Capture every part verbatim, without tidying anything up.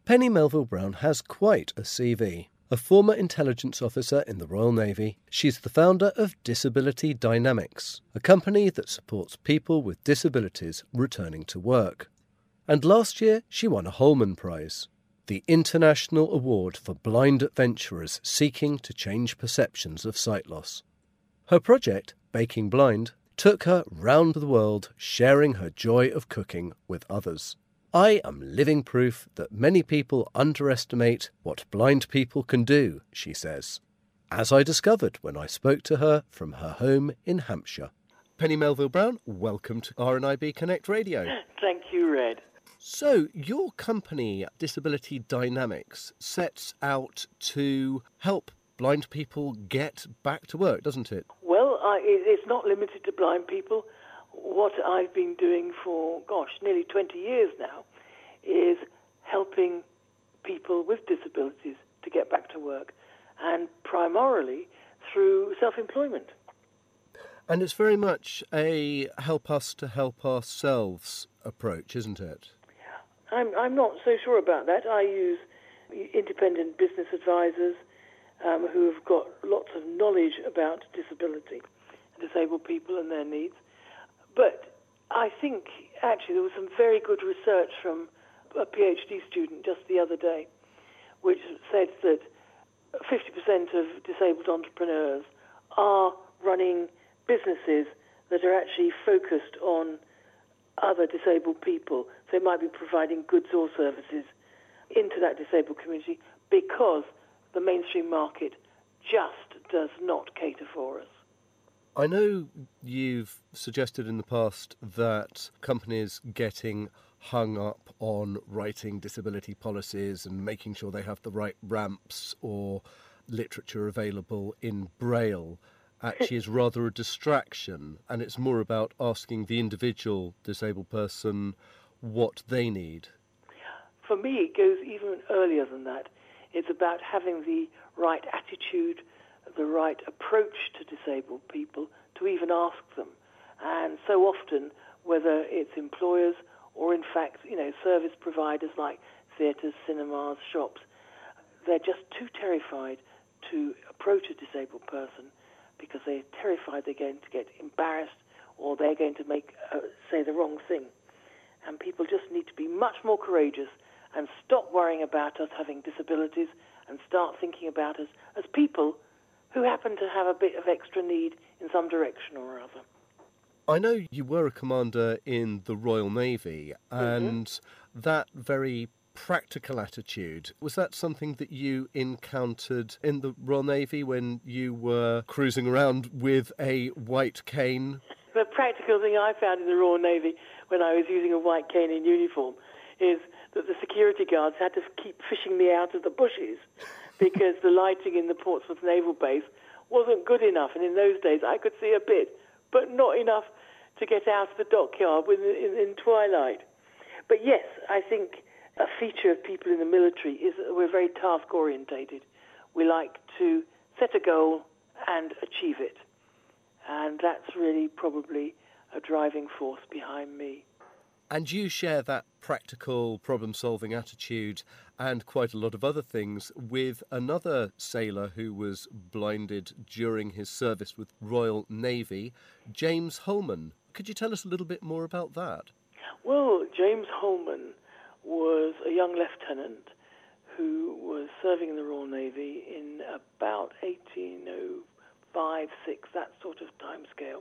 Penny Melville-Brown has quite a C V. A former intelligence officer in the Royal Navy, she's the founder of Disability Dynamics, a company that supports people with disabilities returning to work. And last year she won a Holman Prize, the International Award for Blind Adventurers seeking to change perceptions of sight loss. Her project, Baking Blind, took her round the world sharing her joy of cooking with others. I am living proof that many people underestimate what blind people can do, she says, as I discovered when I spoke to her from her home in Hampshire. Penny Melville-Brown, welcome to R N I B Connect Radio. Thank you, Red. So, your company, Disability Dynamics, sets out to help blind people get back to work, doesn't it? Well, I, it's not limited to blind people. What I've been doing for, gosh, nearly twenty years now is helping people with disabilities to get back to work, and primarily through self-employment. And it's very much a help us to help ourselves approach, isn't it? I'm, I'm not so sure about that. I use independent business advisors um, who have got lots of knowledge about disability, disabled people and their needs. But I think, actually, there was some very good research from a PhD student just the other day, which said that fifty percent of disabled entrepreneurs are running businesses that are actually focused on other disabled people. So they might be providing goods or services into that disabled community because the mainstream market just does not cater for us. I know you've suggested in the past that companies getting hung up on writing disability policies and making sure they have the right ramps or literature available in Braille actually is rather a distraction, and it's more about asking the individual disabled person what they need. For me, it goes even earlier than that. It's about having the right attitude, the right approach to disabled people, to even ask them. And so often, whether it's employers or, in fact, you know, service providers like theatres, cinemas, shops, they're just too terrified to approach a disabled person because they're terrified they're going to get embarrassed or they're going to make uh, say the wrong thing. And people just need to be much more courageous and stop worrying about us having disabilities and start thinking about us as people who happen to have a bit of extra need in some direction or other. I know you were a commander in the Royal Navy, and mm-hmm. that very practical attitude, was that something that you encountered in the Royal Navy when you were cruising around with a white cane? The practical thing I found in the Royal Navy when I was using a white cane in uniform is that the security guards had to keep fishing me out of the bushes because the lighting in the Portsmouth Naval Base wasn't good enough, and in those days I could see a bit, but not enough to get out of the dockyard in, in, in twilight. But yes, I think a feature of people in the military is that we're very task-orientated. We like to set a goal and achieve it. And that's really probably a driving force behind me. And you share that practical problem-solving attitude and quite a lot of other things with another sailor who was blinded during his service with Royal Navy, James Holman. Could you tell us a little bit more about that? Well, James Holman was a young lieutenant who was serving in the Royal Navy in about eighteen oh five, six, that sort of time scale.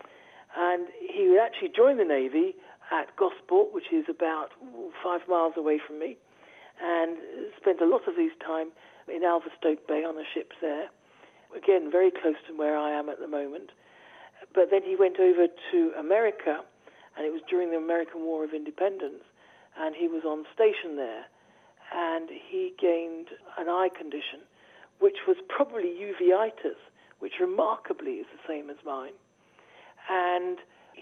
And he actually joined the Navy at Gosport, which is about five miles away from me, and spent a lot of his time in Alverstoke Bay on the ships there. Again, very close to where I am at the moment. But then he went over to America, and it was during the American War of Independence, and he was on station there, and he gained an eye condition, which was probably uveitis, which remarkably is the same as mine. And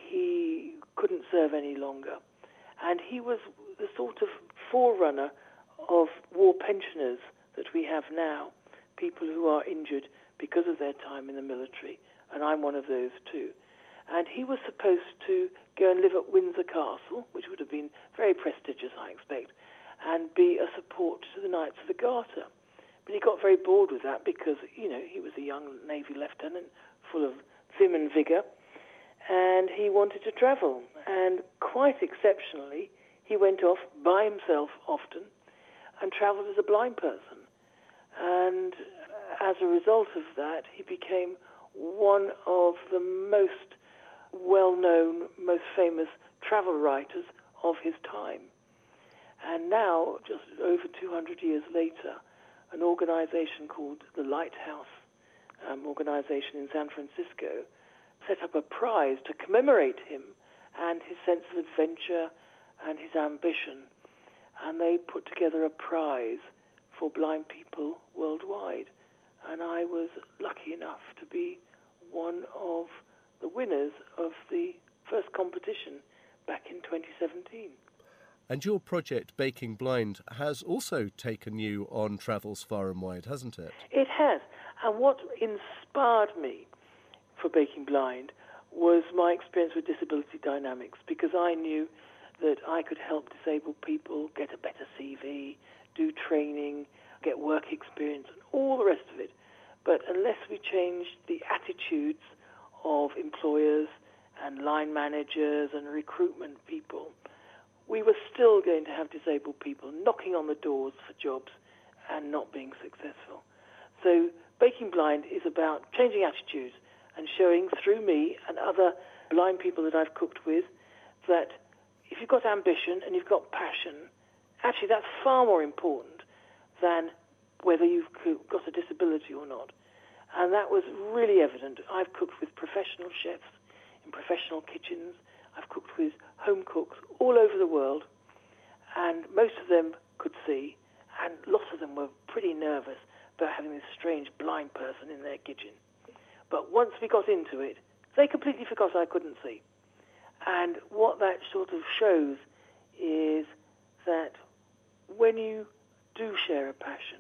he couldn't serve any longer. And he was the sort of forerunner of war pensioners that we have now, people who are injured because of their time in the military, and I'm one of those too. And he was supposed to go and live at Windsor Castle, which would have been very prestigious, I expect, and be a support to the Knights of the Garter. But he got very bored with that because, you know, he was a young Navy lieutenant full of vim and vigour, and he wanted to travel. And quite exceptionally, he went off by himself often and travelled as a blind person. And as a result of that, he became one of the most well-known, most famous travel writers of his time. And now, just over two hundred years later, an organization called the Lighthouse um, organization in San Francisco set up a prize to commemorate him and his sense of adventure and his ambition. And they put together a prize for blind people worldwide. And I was lucky enough to be one of the winners of the first competition back in twenty seventeen. And your project, Baking Blind, has also taken you on travels far and wide, hasn't it? It has. And what inspired me for Baking Blind was my experience with Disability Dynamics, because I knew that I could help disabled people get a better C V, do training, get work experience, and all the rest of it. But unless we changed the attitudes of employers and line managers and recruitment people, we were still going to have disabled people knocking on the doors for jobs and not being successful. So Baking Blind is about changing attitudes and showing through me and other blind people that I've cooked with that if you've got ambition and you've got passion, actually that's far more important than whether you've got a disability or not. And that was really evident. I've cooked with professional chefs in professional kitchens. I've cooked with home cooks all over the world, and most of them could see, and lots of them were pretty nervous about having this strange blind person in their kitchen. But once we got into it, they completely forgot I couldn't see. And what that sort of shows is that when you do share a passion,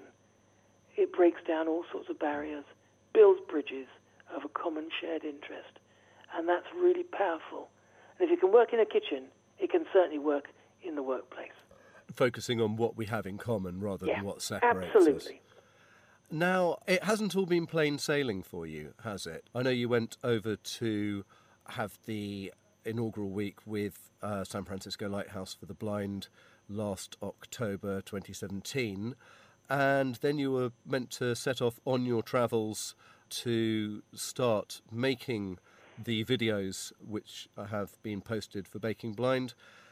it breaks down all sorts of barriers, builds bridges of a common shared interest, and that's really powerful. And if you can work in a kitchen, it can certainly work in the workplace. Focusing on what we have in common rather yeah, than what separates absolutely. us. Now, it hasn't all been plain sailing for you, has it? I know you went over to have the inaugural week with uh, San Francisco Lighthouse for the Blind last October twenty seventeen, and then you were meant to set off on your travels to start making the videos which have been posted for Baking Blind,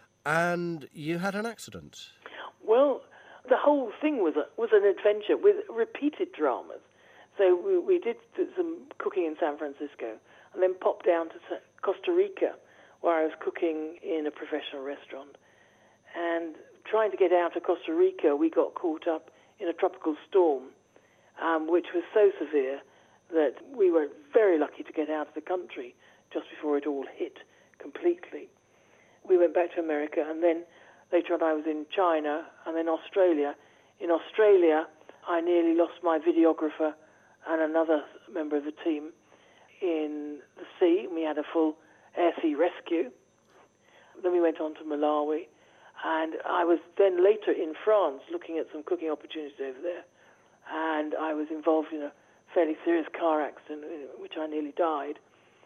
and you had an accident. Well, the whole thing was a, was an adventure with repeated dramas. So we, we did some cooking in San Francisco and then popped down to Costa Rica, where I was cooking in a professional restaurant. And trying to get out of Costa Rica, we got caught up in a tropical storm, um, which was so severe that we were very lucky to get out of the country just before it all hit completely. We went back to America, and then later on I was in China and then Australia. In Australia, I nearly lost my videographer and another member of the team in the sea. We had a full air-sea rescue. Then we went on to Malawi, and I was then later in France looking at some cooking opportunities over there, and I was involved in a fairly serious car accident in which I nearly died.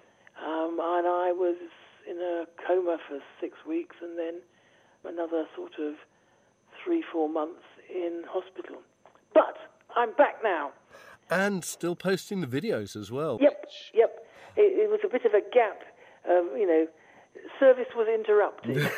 Um, and I was in a coma for six weeks and then another sort of three, four months in hospital. But I'm back now. And still posting the videos as well. Yep, yep. It, it was a bit of a gap. Um, you know, service was interrupted.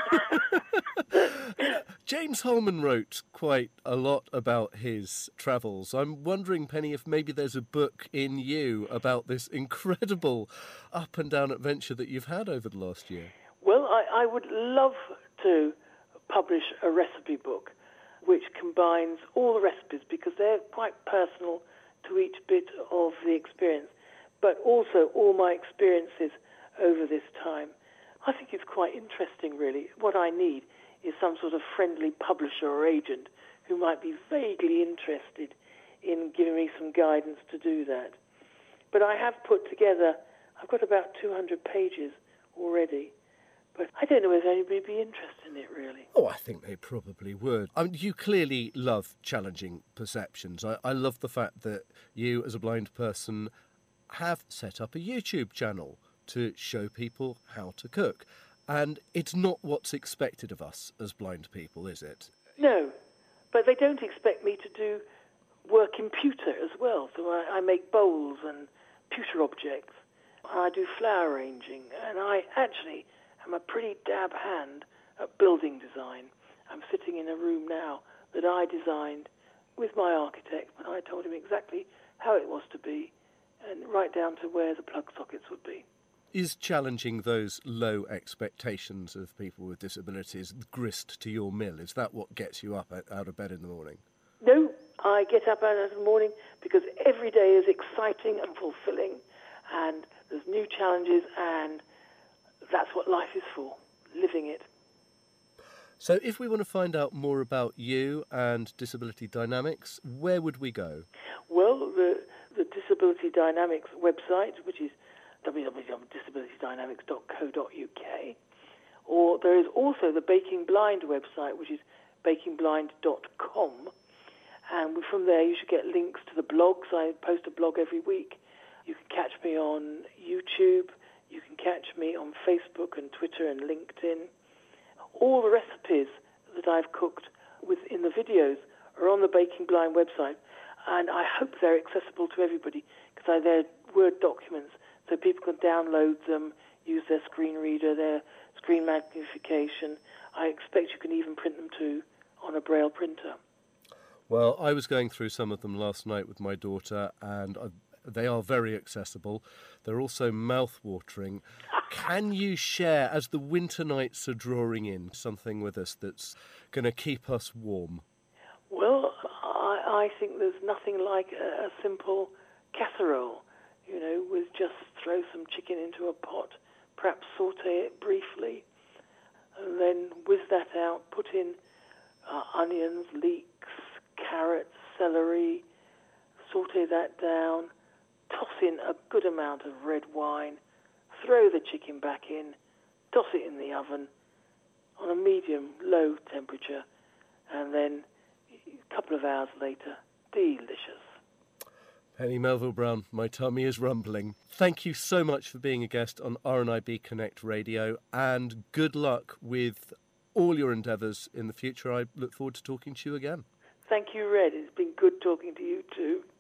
James Holman wrote quite a lot about his travels. I'm wondering, Penny, if maybe there's a book in you about this incredible up and down adventure that you've had over the last year. Well, I, I would love to publish a recipe book which combines all the recipes because they're quite personal to each bit of the experience, but also all my experiences over this time. I think it's quite interesting, really. What I need is some sort of friendly publisher or agent who might be vaguely interested in giving me some guidance to do that. But I have put together, I've got about two hundred pages already, But I don't know whether anybody would be interested in it, really. Oh, I think they probably would. I mean, you clearly love challenging perceptions. I, I love the fact that you, as a blind person, have set up a YouTube channel to show people how to cook. And it's not what's expected of us as blind people, is it? No, but they don't expect me to do work in pewter as well. So I, I make bowls and pewter objects. I do flower arranging, and I actually am a pretty dab hand at building design. I'm sitting in a room now that I designed with my architect, and I told him exactly how it was to be, and right down to where the plug sockets would be. Is challenging those low expectations of people with disabilities grist to your mill? Is that what gets you up out of bed in the morning? No, I get up out of the morning because every day is exciting and fulfilling, and there's new challenges, and that's what life is for, living it. So if we want to find out more about you and Disability Dynamics, where would we go? Well, the, the Disability Dynamics website, which is w w w dot disability dynamics dot co dot u k, or there is also the Baking Blind website, which is baking blind dot com, and from there you should get links to the blogs. I post a blog every week. You can catch me on YouTube, you can catch me on Facebook and Twitter and LinkedIn. All the recipes that I've cooked within the videos are on the Baking Blind website, and I hope they're accessible to everybody because they're Word documents, so people can download them, use their screen reader, their screen magnification. I expect you can even print them too on a Braille printer. Well, I was going through some of them last night with my daughter, and I, they are very accessible. They're also mouth-watering. Can you share, as the winter nights are drawing in, something with us that's going to keep us warm? Well, I, I think there's nothing like a, a simple casserole. You know, with just throw some chicken into a pot, perhaps saute it briefly, and then whiz that out, put in uh, onions, leeks, carrots, celery, saute that down, toss in a good amount of red wine, throw the chicken back in, toss it in the oven on a medium-low temperature, and then a couple of hours later, delicious. Penny Melville-Brown, my tummy is rumbling. Thank you so much for being a guest on R N I B Connect Radio, and good luck with all your endeavours in the future. I look forward to talking to you again. Thank you, Red. It's been good talking to you too.